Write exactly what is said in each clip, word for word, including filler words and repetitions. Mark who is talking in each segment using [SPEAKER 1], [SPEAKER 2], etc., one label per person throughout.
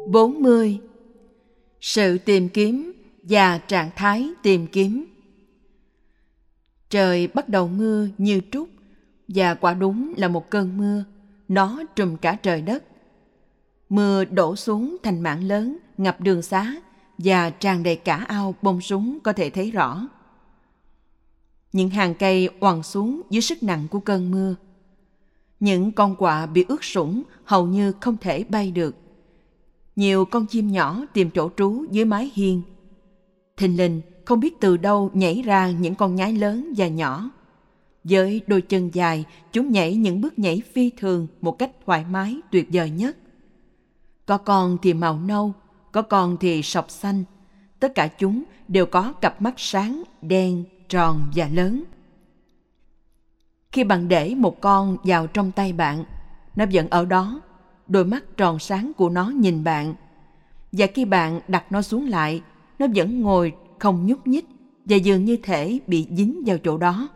[SPEAKER 1] bốn mươi. Sự tìm kiếm và trạng thái tìm kiếm. Trời bắt đầu mưa như trút, và quả đúng là một cơn mưa, nó trùm cả trời đất. Mưa đổ xuống thành mảng lớn, ngập đường xá, và tràn đầy cả ao bông súng có thể thấy rõ. Những hàng cây oằn xuống dưới sức nặng của cơn mưa. Những con quạ bị ướt sũng hầu như không thể bay được. Nhiều con chim nhỏ tìm chỗ trú dưới mái hiên. Thình lình không biết từ đâu nhảy ra những con nhái lớn và nhỏ. Với đôi chân dài, chúng nhảy những bước nhảy phi thường một cách thoải mái tuyệt vời nhất. Có con thì màu nâu, có con thì sọc xanh. Tất cả chúng đều có cặp mắt sáng, đen, tròn và lớn. Khi bạn để một con vào trong tay bạn, nó vẫn ở đó, đôi mắt tròn sáng của nó nhìn bạn. Và khi bạn đặt nó xuống lại, nó vẫn ngồi không nhúc nhích và dường như thể bị dính vào chỗ đó.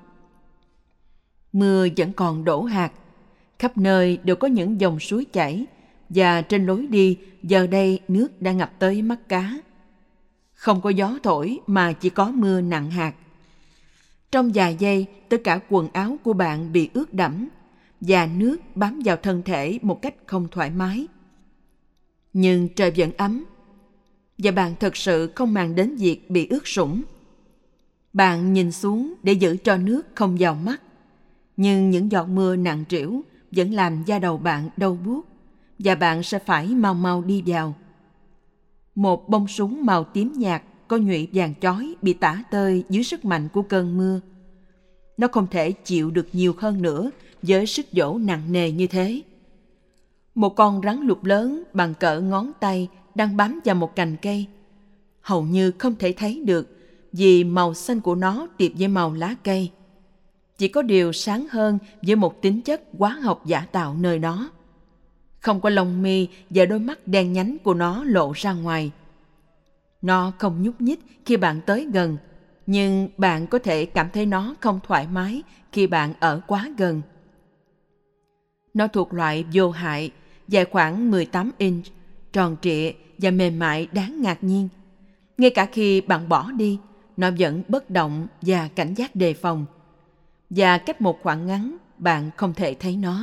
[SPEAKER 1] Mưa vẫn còn đổ hạt, khắp nơi đều có những dòng suối chảy, và trên lối đi giờ đây nước đã ngập tới mắt cá. Không có gió thổi mà chỉ có mưa nặng hạt. Trong vài giây, tất cả quần áo của bạn bị ướt đẫm, và nước bám vào thân thể một cách không thoải mái. Nhưng trời vẫn ấm, và bạn thực sự không màng đến việc bị ướt sũng. Bạn nhìn xuống để giữ cho nước không vào mắt, nhưng những giọt mưa nặng trĩu vẫn làm da đầu bạn đau buốt, và bạn sẽ phải mau mau đi vào. Một bông súng màu tím nhạt có nhụy vàng chói bị tả tơi dưới sức mạnh của cơn mưa. Nó không thể chịu được nhiều hơn nữa với sức dỗ nặng nề như thế. Một con rắn lục lớn bằng cỡ ngón tay đang bám vào một cành cây. Hầu như không thể thấy được vì màu xanh của nó tiệp với màu lá cây. Chỉ có điều sáng hơn với một tính chất hóa học giả tạo nơi đó. Không có lông mi và đôi mắt đen nhánh của nó lộ ra ngoài. Nó không nhúc nhích khi bạn tới gần, nhưng bạn có thể cảm thấy nó không thoải mái khi bạn ở quá gần. Nó thuộc loại vô hại, dài khoảng mười tám inch, tròn trịa và mềm mại đáng ngạc nhiên. Ngay cả khi bạn bỏ đi, nó vẫn bất động và cảnh giác đề phòng. Và cách một khoảng ngắn, bạn không thể thấy nó.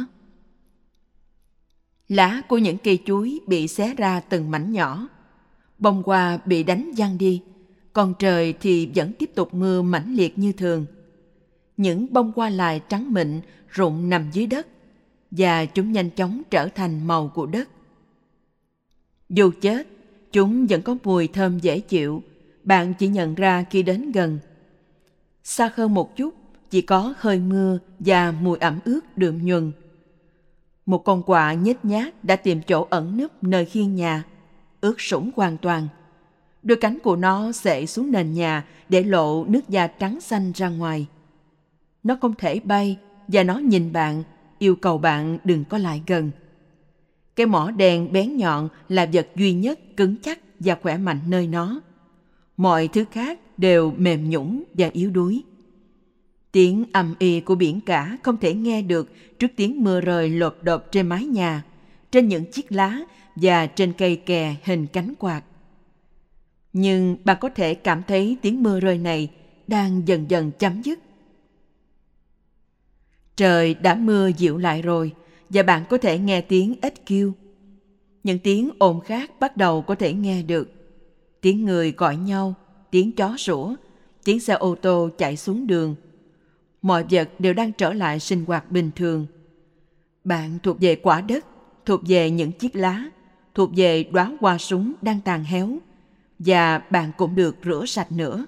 [SPEAKER 1] Lá của những cây chuối bị xé ra từng mảnh nhỏ. Bông hoa bị đánh văng đi, còn trời thì vẫn tiếp tục mưa mãnh liệt như thường. Những bông hoa lài trắng mịn rụng nằm dưới đất, và chúng nhanh chóng trở thành màu của đất. Dù chết, chúng vẫn có mùi thơm dễ chịu, bạn chỉ nhận ra khi đến gần. Xa hơn một chút, chỉ có hơi mưa và mùi ẩm ướt đượm nhuần. Một con quạ nhếch nhác đã tìm chỗ ẩn núp nơi khiên nhà, ướt sũng hoàn toàn. Đôi cánh của nó xệ xuống nền nhà để lộ nước da trắng xanh ra ngoài. Nó không thể bay, và nó nhìn bạn, yêu cầu bạn đừng có lại gần. Cái mỏ đèn bén nhọn là vật duy nhất cứng chắc và khỏe mạnh nơi nó. Mọi thứ khác đều mềm nhũn và yếu đuối. Tiếng ầm ĩ của biển cả không thể nghe được trước tiếng mưa rơi lộp độp trên mái nhà, trên những chiếc lá và trên cây kè hình cánh quạt. Nhưng bạn có thể cảm thấy tiếng mưa rơi này đang dần dần chấm dứt. Trời đã mưa dịu lại rồi, và bạn có thể nghe tiếng ếch kêu. Những tiếng ồn khác bắt đầu có thể nghe được. Tiếng người gọi nhau, tiếng chó sủa, tiếng xe ô tô chạy xuống đường. Mọi vật đều đang trở lại sinh hoạt bình thường. Bạn thuộc về quả đất, thuộc về những chiếc lá, thuộc về đóa hoa súng đang tàn héo, và bạn cũng được rửa sạch nữa.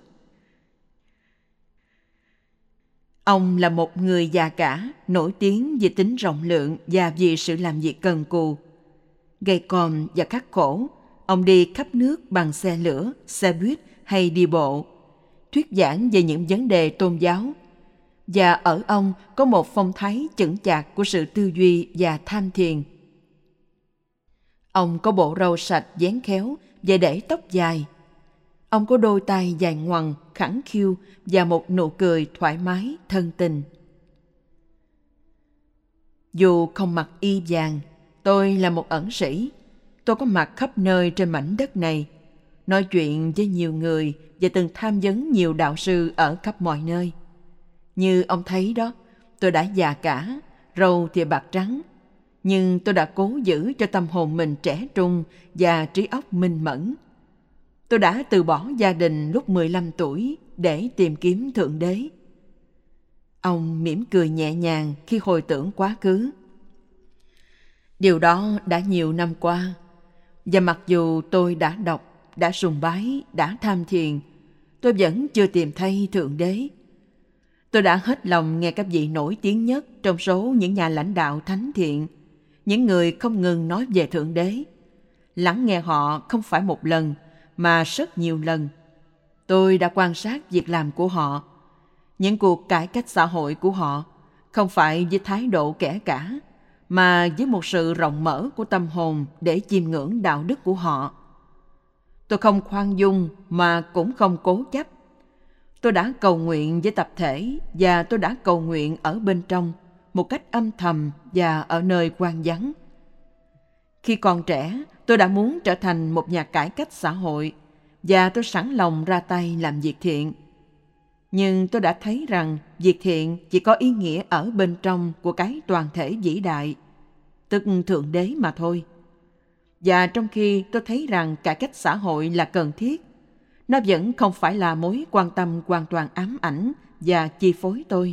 [SPEAKER 1] Ông là một người già cả, nổi tiếng vì tính rộng lượng và vì sự làm việc cần cù. Gầy còm và khắc khổ, ông đi khắp nước bằng xe lửa, xe buýt hay đi bộ, thuyết giảng về những vấn đề tôn giáo. Và ở ông có một phong thái chững chạc của sự tư duy và tham thiền. Ông có bộ râu sạch vén khéo và để tóc dài. Ông có đôi tay dài ngoằng, khẳng khiu và một nụ cười thoải mái, thân tình. Dù không mặc y vàng, tôi là một ẩn sĩ. tôi có mặt khắp nơi trên mảnh đất này, nói chuyện với nhiều người và từng tham vấn nhiều đạo sư ở khắp mọi nơi. Như ông thấy đó, tôi đã già cả, râu thì bạc trắng, nhưng tôi đã cố giữ cho tâm hồn mình trẻ trung và trí óc minh mẫn. Tôi đã từ bỏ gia đình lúc mười lăm tuổi để tìm kiếm Thượng Đế. Ông mỉm cười nhẹ nhàng khi hồi tưởng quá khứ. Điều đó đã nhiều năm qua, và mặc dù tôi đã đọc, đã sùng bái, đã tham thiền, tôi vẫn chưa tìm thấy Thượng Đế. Tôi đã hết lòng nghe các vị nổi tiếng nhất trong số những nhà lãnh đạo thánh thiện, những người không ngừng nói về Thượng Đế. Lắng nghe họ không phải một lần, mà rất nhiều lần. Tôi đã quan sát việc làm của họ, những cuộc cải cách xã hội của họ, không phải với thái độ kẻ cả, mà với một sự rộng mở của tâm hồn để chiêm ngưỡng đạo đức của họ. Tôi không khoan dung mà cũng không cố chấp. Tôi đã cầu nguyện với tập thể và tôi đã cầu nguyện ở bên trong, một cách âm thầm và ở nơi hoang vắng. Khi còn trẻ, tôi đã muốn trở thành một nhà cải cách xã hội và tôi sẵn lòng ra tay làm việc thiện. Nhưng tôi đã thấy rằng việc thiện chỉ có ý nghĩa ở bên trong của cái toàn thể vĩ đại, tức Thượng Đế mà thôi. Và trong khi tôi thấy rằng cải cách xã hội là cần thiết, nó vẫn không phải là mối quan tâm hoàn toàn ám ảnh và chi phối tôi.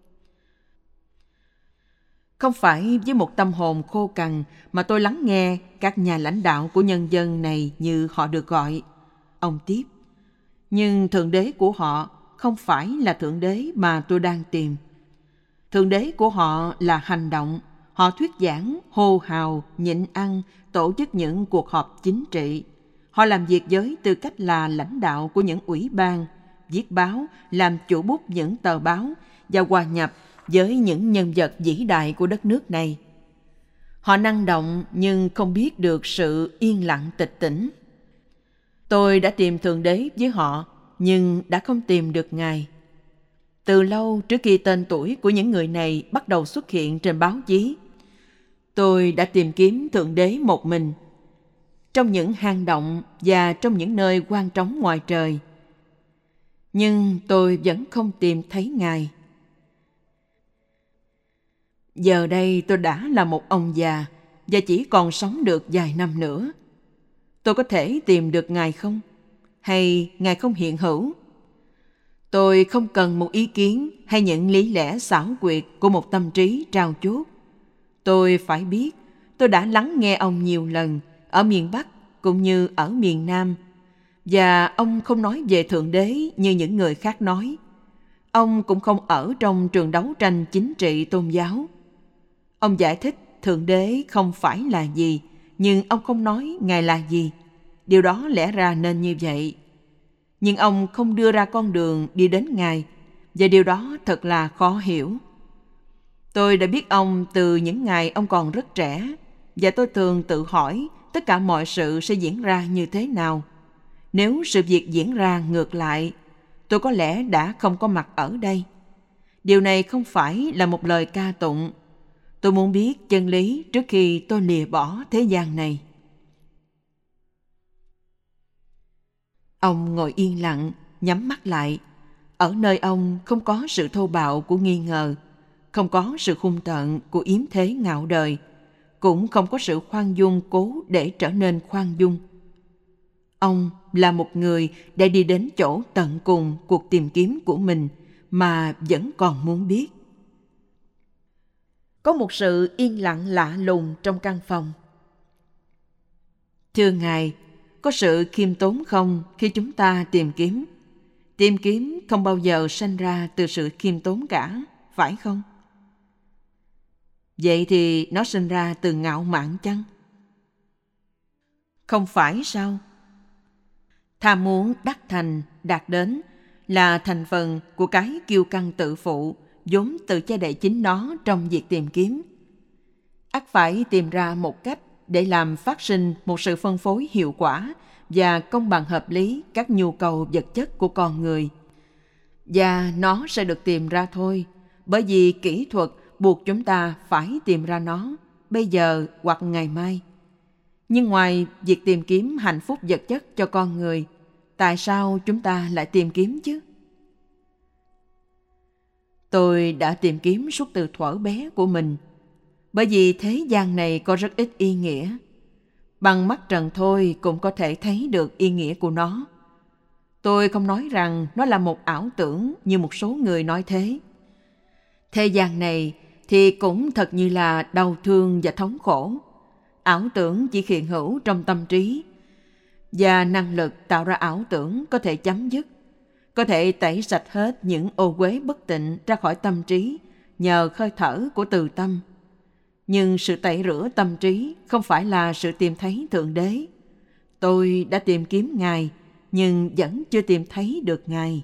[SPEAKER 1] Không phải với một tâm hồn khô cằn mà tôi lắng nghe các nhà lãnh đạo của nhân dân này như họ được gọi. Ông tiếp, nhưng Thượng Đế của họ không phải là Thượng Đế mà tôi đang tìm. Thượng Đế của họ là hành động. Họ thuyết giảng, hô hào, nhịn ăn, tổ chức những cuộc họp chính trị. Họ làm việc với tư cách là lãnh đạo của những ủy ban, viết báo, làm chủ bút những tờ báo và hòa nhập với những nhân vật vĩ đại của đất nước này. Họ năng động nhưng không biết được sự yên lặng tịch tĩnh. Tôi đã tìm Thượng Đế với họ, nhưng đã không tìm được Ngài. Từ lâu trước khi tên tuổi của những người này bắt đầu xuất hiện trên báo chí, tôi đã tìm kiếm Thượng Đế một mình, trong những hang động và trong những nơi hoang trống ngoài trời. Nhưng tôi vẫn không tìm thấy Ngài. Giờ đây tôi đã là một ông già và chỉ còn sống được vài năm nữa. Tôi có thể tìm được Ngài không? Hay Ngài không hiện hữu? Tôi không cần một ý kiến hay những lý lẽ xảo quyệt của một tâm trí trao chuốt. Tôi phải biết tôi đã lắng nghe ông nhiều lần ở miền Bắc cũng như ở miền Nam, và ông không nói về Thượng Đế như những người khác nói. Ông cũng không ở trong trường đấu tranh chính trị tôn giáo. Ông giải thích Thượng Đế không phải là gì, nhưng ông không nói Ngài là gì. Điều đó lẽ ra nên như vậy. Nhưng ông không đưa ra con đường đi đến Ngài, và điều đó thật là khó hiểu. Tôi đã biết ông từ những ngày ông còn rất trẻ, và tôi thường tự hỏi tất cả mọi sự sẽ diễn ra như thế nào. Nếu sự việc diễn ra ngược lại, tôi có lẽ đã không có mặt ở đây. Điều này không phải là một lời ca tụng. Tôi muốn biết chân lý trước khi tôi lìa bỏ thế gian này. Ông ngồi yên lặng, nhắm mắt lại. Ở nơi ông không có sự thô bạo của nghi ngờ, không có sự hung tợn của yếm thế ngạo đời, cũng không có sự khoan dung cố để trở nên khoan dung. Ông là một người đã đi đến chỗ tận cùng cuộc tìm kiếm của mình mà vẫn còn muốn biết. Có một sự yên lặng lạ lùng trong căn phòng. Thưa Ngài, có sự khiêm tốn không khi chúng ta tìm kiếm? Tìm kiếm không bao giờ sanh ra từ sự khiêm tốn cả, phải không? Vậy thì nó sinh ra từ ngạo mạn chăng? Không phải sao? Tham muốn đắc thành, đạt đến là thành phần của cái kiêu căng tự phụ vốn tự che đậy chính nó trong việc tìm kiếm. Ắt phải tìm ra một cách để làm phát sinh một sự phân phối hiệu quả và công bằng hợp lý các nhu cầu vật chất của con người. Và nó sẽ được tìm ra thôi, bởi vì kỹ thuật buộc chúng ta phải tìm ra nó bây giờ hoặc ngày mai. Nhưng ngoài việc tìm kiếm hạnh phúc vật chất cho con người, tại sao chúng ta lại tìm kiếm chứ? Tôi đã tìm kiếm suốt từ thuở bé của mình, bởi vì thế gian này có rất ít ý nghĩa. Bằng mắt trần thôi cũng có thể thấy được ý nghĩa của nó. Tôi không nói rằng nó là một ảo tưởng như một số người nói thế. Thế gian này thì cũng thật như là đau thương và thống khổ. Ảo tưởng chỉ hiện hữu trong tâm trí, và năng lực tạo ra ảo tưởng có thể chấm dứt, có thể tẩy sạch hết những ô uế bất tịnh ra khỏi tâm trí nhờ hơi thở của từ tâm. Nhưng sự tẩy rửa tâm trí không phải là sự tìm thấy Thượng Đế. Tôi đã tìm kiếm Ngài, nhưng vẫn chưa tìm thấy được Ngài.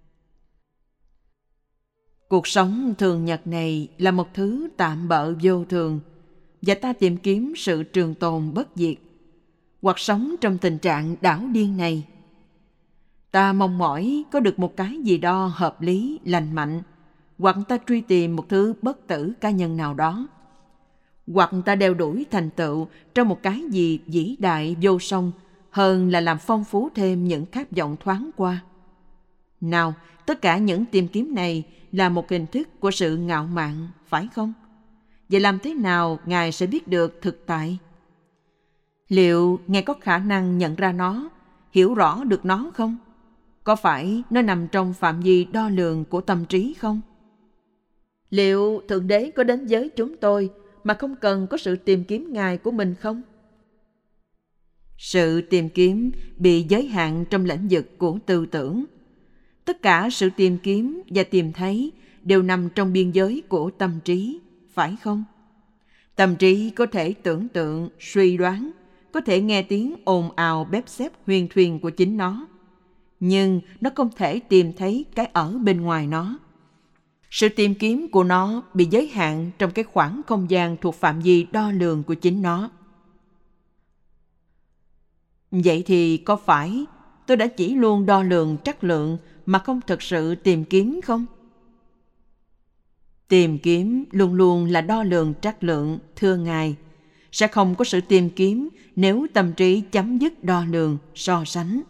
[SPEAKER 1] Cuộc sống thường nhật này là một thứ tạm bợ vô thường, và ta tìm kiếm sự trường tồn bất diệt, hoặc sống trong tình trạng đảo điên này. Ta mong mỏi có được một cái gì đó hợp lý, lành mạnh, hoặc ta truy tìm một thứ bất tử cá nhân nào đó, hoặc ta đeo đuổi thành tựu trong một cái gì vĩ đại vô song hơn là làm phong phú thêm những khát vọng thoáng qua. Nào, tất cả những tìm kiếm này là một hình thức của sự ngạo mạn, phải không? Vậy làm thế nào Ngài sẽ biết được thực tại? Liệu Ngài có khả năng nhận ra nó, hiểu rõ được nó không? Có phải nó nằm trong phạm vi đo lường của tâm trí không? Liệu Thượng Đế có đến với chúng tôi mà không cần có sự tìm kiếm Ngài của mình không? Sự tìm kiếm bị giới hạn trong lĩnh vực của tư tưởng. Tất cả sự tìm kiếm và tìm thấy đều nằm trong biên giới của tâm trí, phải không? Tâm trí có thể tưởng tượng, suy đoán, có thể nghe tiếng ồn ào bép xép huyền thuyền của chính nó, nhưng nó không thể tìm thấy cái ở bên ngoài nó. Sự tìm kiếm của nó bị giới hạn trong cái khoảng không gian thuộc phạm vi đo lường của chính nó. Vậy thì có phải tôi đã chỉ luôn đo lường trắc lượng mà không thực sự tìm kiếm không? Tìm kiếm luôn luôn là đo lường trắc lượng, thưa Ngài. Sẽ không có sự tìm kiếm nếu tâm trí chấm dứt đo lường, so sánh.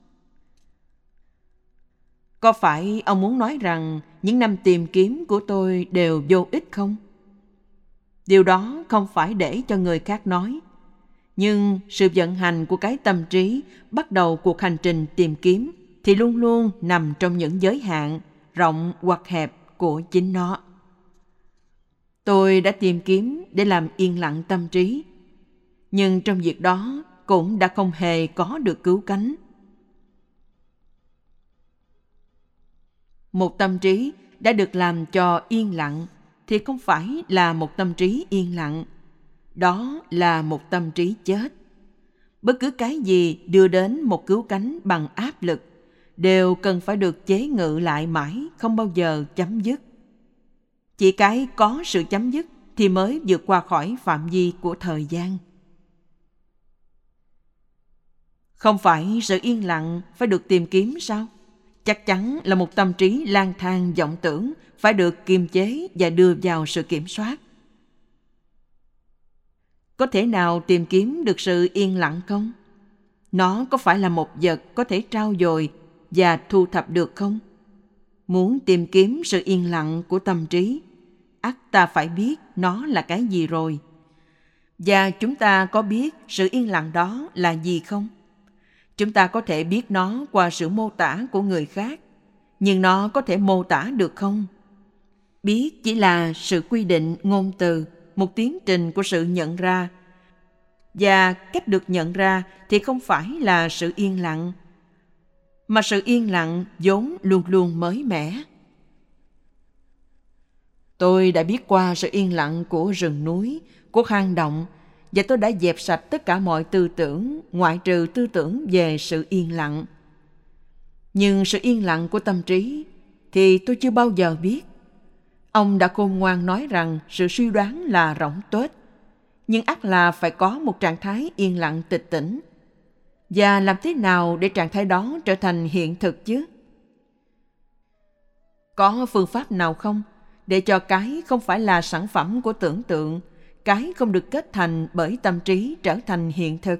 [SPEAKER 1] Có phải ông muốn nói rằng những năm tìm kiếm của tôi đều vô ích không? Điều đó không phải để cho người khác nói. Nhưng sự vận hành của cái tâm trí bắt đầu cuộc hành trình tìm kiếm thì luôn luôn nằm trong những giới hạn, rộng hoặc hẹp của chính nó. Tôi đã tìm kiếm để làm yên lặng tâm trí, nhưng trong việc đó cũng đã không hề có được cứu cánh. Một tâm trí đã được làm cho yên lặng thì không phải là một tâm trí yên lặng. Đó là một tâm trí chết. Bất cứ cái gì đưa đến một cứu cánh bằng áp lực đều cần phải được chế ngự lại mãi, không bao giờ chấm dứt. Chỉ cái có sự chấm dứt thì mới vượt qua khỏi phạm vi của thời gian. Không phải sự yên lặng phải được tìm kiếm sao? Chắc chắn là một tâm trí lang thang vọng tưởng phải được kiềm chế và đưa vào sự kiểm soát. Có thể nào tìm kiếm được sự yên lặng không? Nó có phải là một vật có thể trao dồi và thu thập được không? Muốn tìm kiếm sự yên lặng của tâm trí, ắt ta phải biết nó là cái gì rồi. Và chúng ta có biết sự yên lặng đó là gì không? Chúng ta có thể biết nó qua sự mô tả của người khác, nhưng nó có thể mô tả được không? Biết chỉ là sự quy định ngôn từ, một tiến trình của sự nhận ra. Và cách được nhận ra thì không phải là sự yên lặng, mà sự yên lặng vốn luôn luôn mới mẻ. Tôi đã biết qua sự yên lặng của rừng núi, của hang động, và tôi đã dẹp sạch tất cả mọi tư tưởng, ngoại trừ tư tưởng về sự yên lặng. Nhưng sự yên lặng của tâm trí thì tôi chưa bao giờ biết. Ông đã khôn ngoan nói rằng sự suy đoán là rỗng tuếch, nhưng ắt là phải có một trạng thái yên lặng tịch tỉnh. Và làm thế nào để trạng thái đó trở thành hiện thực chứ? Có phương pháp nào không để cho cái không phải là sản phẩm của tưởng tượng, cái không được kết thành bởi tâm trí trở thành hiện thực?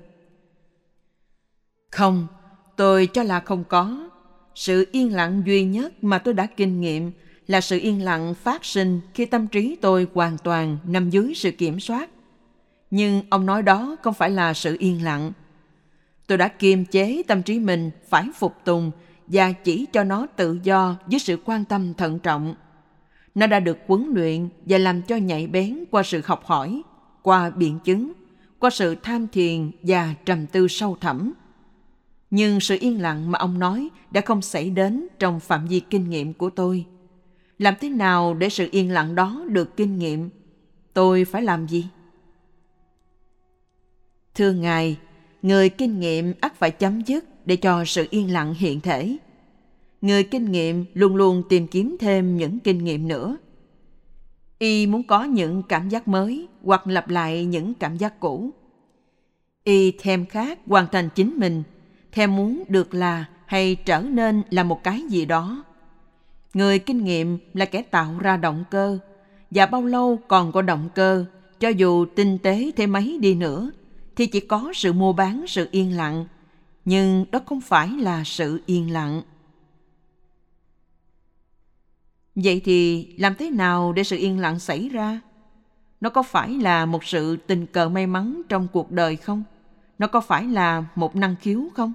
[SPEAKER 1] Không, tôi cho là không có. Sự yên lặng duy nhất mà tôi đã kinh nghiệm là sự yên lặng phát sinh khi tâm trí tôi hoàn toàn nằm dưới sự kiểm soát. Nhưng ông nói đó không phải là sự yên lặng. Tôi đã kiềm chế tâm trí mình phải phục tùng và chỉ cho nó tự do với sự quan tâm thận trọng. Nó đã được huấn luyện và làm cho nhạy bén qua sự học hỏi, qua biện chứng, qua sự tham thiền và trầm tư sâu thẳm. Nhưng sự yên lặng mà ông nói đã không xảy đến trong phạm vi kinh nghiệm của tôi. Làm thế nào để sự yên lặng đó được kinh nghiệm? Tôi phải làm gì? Thưa Ngài, người kinh nghiệm ắt phải chấm dứt để cho sự yên lặng hiện thể. Người kinh nghiệm luôn luôn tìm kiếm thêm những kinh nghiệm nữa. Y muốn có những cảm giác mới hoặc lặp lại những cảm giác cũ. Y thèm khát hoàn thành chính mình, thèm muốn được là hay trở nên là một cái gì đó. Người kinh nghiệm là kẻ tạo ra động cơ, và bao lâu còn có động cơ, cho dù tinh tế thế mấy đi nữa, thì chỉ có sự mua bán sự yên lặng, nhưng đó không phải là sự yên lặng. Vậy thì làm thế nào để sự yên lặng xảy ra? Nó có phải là một sự tình cờ may mắn trong cuộc đời không? Nó có phải là một năng khiếu không?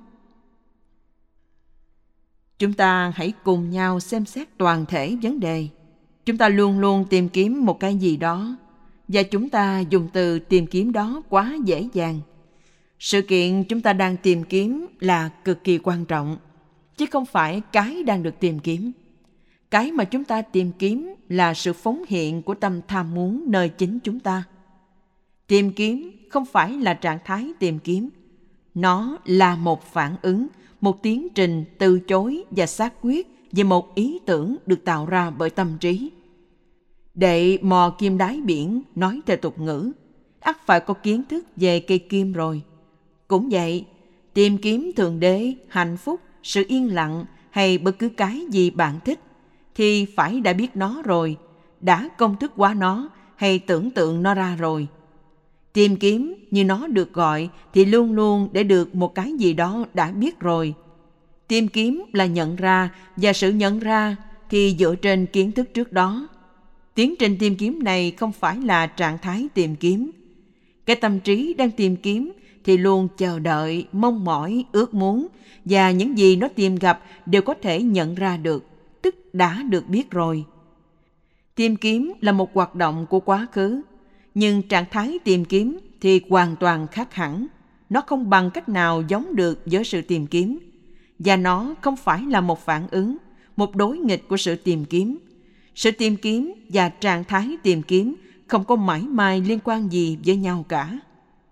[SPEAKER 1] Chúng ta hãy cùng nhau xem xét toàn thể vấn đề. Chúng ta luôn luôn tìm kiếm một cái gì đó, và chúng ta dùng từ tìm kiếm đó quá dễ dàng. Sự kiện chúng ta đang tìm kiếm là cực kỳ quan trọng, chứ không phải cái đang được tìm kiếm. Cái mà chúng ta tìm kiếm là sự phóng hiện của tâm tham muốn nơi chính chúng ta. Tìm kiếm không phải là trạng thái tìm kiếm. Nó là một phản ứng, một tiến trình từ chối và xác quyết về một ý tưởng được tạo ra bởi tâm trí. Để mò kim đáy biển, nói theo tục ngữ, ắt phải có kiến thức về cây kim rồi. Cũng vậy, tìm kiếm thượng đế, hạnh phúc, sự yên lặng hay bất cứ cái gì bạn thích, thì phải đã biết nó rồi, đã công thức qua nó hay tưởng tượng nó ra rồi. Tìm kiếm như nó được gọi thì luôn luôn để được một cái gì đó đã biết rồi. Tìm kiếm là nhận ra, và sự nhận ra thì dựa trên kiến thức trước đó. Tiến trình tìm kiếm này không phải là trạng thái tìm kiếm. Cái tâm trí đang tìm kiếm thì luôn chờ đợi, mong mỏi, ước muốn, và những gì nó tìm gặp đều có thể nhận ra được, tức đã được biết rồi. Tìm kiếm là một hoạt động của quá khứ, nhưng trạng thái tìm kiếm thì hoàn toàn khác hẳn. Nó không bằng cách nào giống được với sự tìm kiếm, và nó không phải là một phản ứng, một đối nghịch của sự tìm kiếm. Sự tìm kiếm và trạng thái tìm kiếm không có mảy may liên quan gì với nhau cả.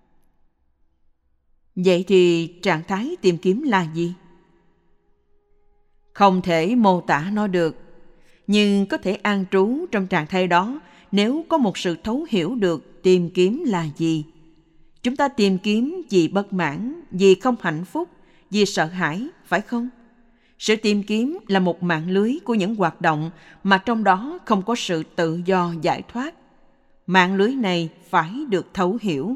[SPEAKER 1] Vậy thì trạng thái tìm kiếm là gì? Không thể mô tả nó được, nhưng có thể an trú trong trạng thái đó nếu có một sự thấu hiểu được tìm kiếm là gì. Chúng ta tìm kiếm vì bất mãn, vì không hạnh phúc, vì sợ hãi, phải không? Sự tìm kiếm là một mạng lưới của những hoạt động mà trong đó không có sự tự do giải thoát. Mạng lưới này phải được thấu hiểu.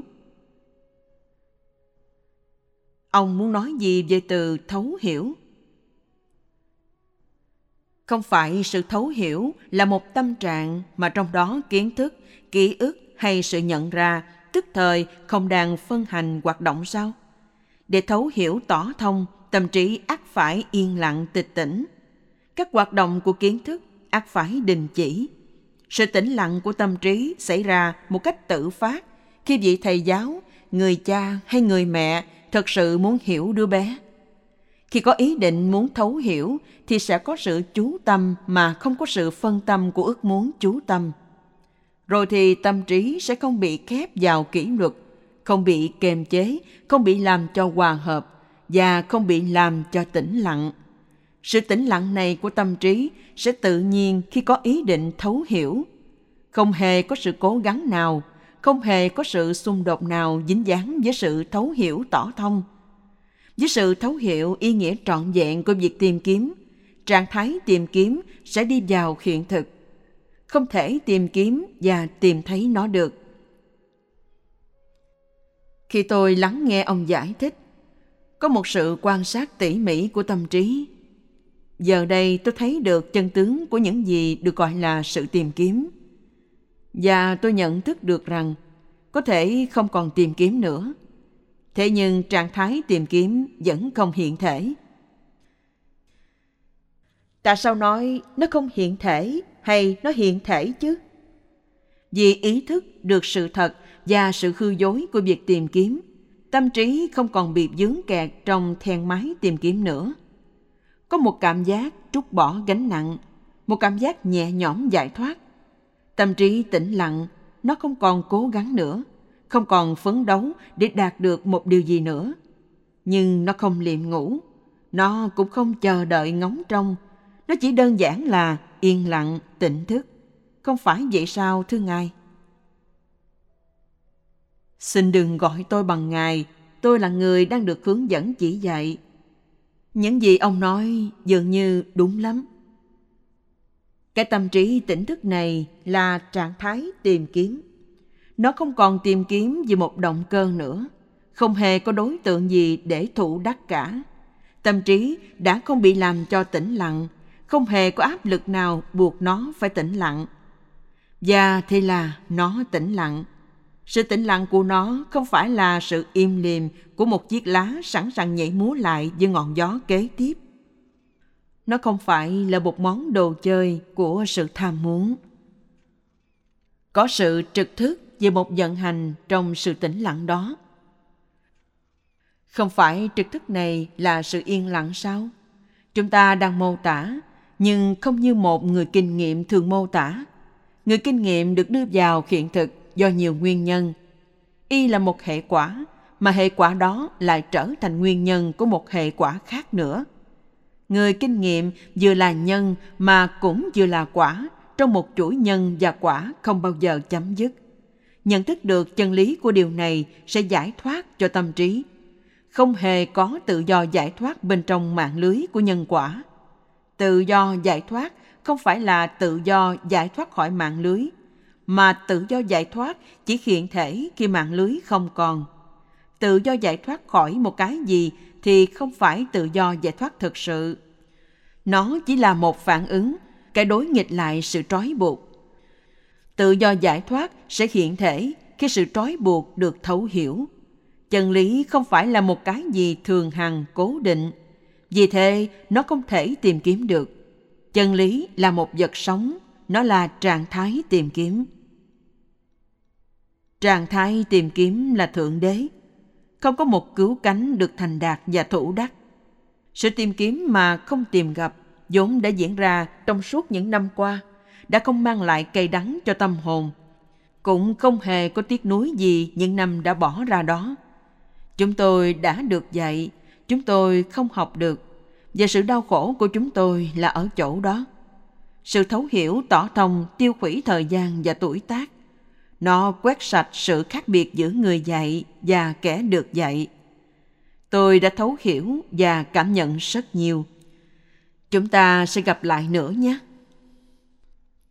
[SPEAKER 1] Ông muốn nói gì về từ thấu hiểu? Không phải sự thấu hiểu là một tâm trạng mà trong đó kiến thức, ký ức hay sự nhận ra tức thời không đang phân hành hoạt động sao? Để thấu hiểu tỏ thông, tâm trí ắt phải yên lặng tịch tỉnh. Các hoạt động của kiến thức ắt phải đình chỉ. Sự tĩnh lặng của tâm trí xảy ra một cách tự phát khi vị thầy giáo, người cha hay người mẹ thật sự muốn hiểu đứa bé. Khi có ý định muốn thấu hiểu thì sẽ có sự chú tâm mà không có sự phân tâm của ước muốn chú tâm. Rồi thì tâm trí sẽ không bị khép vào kỷ luật, không bị kềm chế, không bị làm cho hòa hợp và không bị làm cho tĩnh lặng. Sự tĩnh lặng này của tâm trí sẽ tự nhiên khi có ý định thấu hiểu. Không hề có sự cố gắng nào, không hề có sự xung đột nào dính dáng với sự thấu hiểu tỏ thông. Với sự thấu hiểu ý nghĩa trọn vẹn của việc tìm kiếm, trạng thái tìm kiếm sẽ đi vào hiện thực. Không thể tìm kiếm và tìm thấy nó được. Khi tôi lắng nghe ông giải thích, có một sự quan sát tỉ mỉ của tâm trí. Giờ đây tôi thấy được chân tướng của những gì được gọi là sự tìm kiếm. Và tôi nhận thức được rằng có thể không còn tìm kiếm nữa. Thế nhưng trạng thái tìm kiếm vẫn không hiện thể. Tại sao nói nó không hiện thể hay nó hiện thể chứ? Vì ý thức được sự thật và sự hư dối của việc tìm kiếm, tâm trí không còn bị vướng kẹt trong then máy tìm kiếm nữa. Có một cảm giác trút bỏ gánh nặng, một cảm giác nhẹ nhõm giải thoát. Tâm trí tĩnh lặng, nó không còn cố gắng nữa, không còn phấn đấu để đạt được một điều gì nữa. Nhưng nó không liệm ngủ, nó cũng không chờ đợi ngóng trông. Nó chỉ đơn giản là yên lặng, tỉnh thức. Không phải vậy sao thưa Ngài? Xin đừng gọi tôi bằng Ngài, tôi là người đang được hướng dẫn chỉ dạy. Những gì ông nói dường như đúng lắm. Cái tâm trí tỉnh thức này là trạng thái tìm kiếm. Nó không còn tìm kiếm vì một động cơ nữa, không hề có đối tượng gì để thụ đắc cả. Tâm trí đã không bị làm cho tĩnh lặng, không hề có áp lực nào buộc nó phải tĩnh lặng. Và thế là nó tĩnh lặng. Sự tĩnh lặng của nó không phải là sự im lìm của một chiếc lá sẵn sàng nhảy múa lại với ngọn gió kế tiếp. Nó không phải là một món đồ chơi của sự tham muốn. Có sự trực thức về một vận hành trong sự tĩnh lặng đó. Không phải trực thức này là sự yên lặng sao? Chúng ta đang mô tả, nhưng không như một người kinh nghiệm thường mô tả. Người kinh nghiệm được đưa vào hiện thực do nhiều nguyên nhân. Y là một hệ quả, mà hệ quả đó lại trở thành nguyên nhân của một hệ quả khác nữa. Người kinh nghiệm vừa là nhân mà cũng vừa là quả trong một chuỗi nhân và quả không bao giờ chấm dứt. Nhận thức được chân lý của điều này sẽ giải thoát cho tâm trí. Không hề có tự do giải thoát bên trong mạng lưới của nhân quả. Tự do giải thoát không phải là tự do giải thoát khỏi mạng lưới, mà tự do giải thoát chỉ hiện thể khi mạng lưới không còn. Tự do giải thoát khỏi một cái gì thì không phải tự do giải thoát thực sự. Nó chỉ là một phản ứng, cái đối nghịch lại sự trói buộc. Tự do giải thoát sẽ hiện thể khi sự trói buộc được thấu hiểu. Chân lý không phải là một cái gì thường hằng cố định, vì thế nó không thể tìm kiếm được. Chân lý là một vật sống, nó là trạng thái tìm kiếm. Trạng thái tìm kiếm là thượng đế. Không có một cứu cánh được thành đạt và thủ đắc. Sự tìm kiếm mà không tìm gặp vốn đã diễn ra trong suốt những năm qua, đã không mang lại cay đắng cho tâm hồn, cũng không hề có tiếc nuối gì những năm đã bỏ ra đó. Chúng tôi đã được dạy, chúng tôi không học được, và sự đau khổ của chúng tôi là ở chỗ đó. Sự thấu hiểu tỏ thông tiêu hủy thời gian và tuổi tác. Nó quét sạch sự khác biệt giữa người dạy và kẻ được dạy. Tôi đã thấu hiểu và cảm nhận rất nhiều. Chúng ta sẽ gặp lại nữa nhé.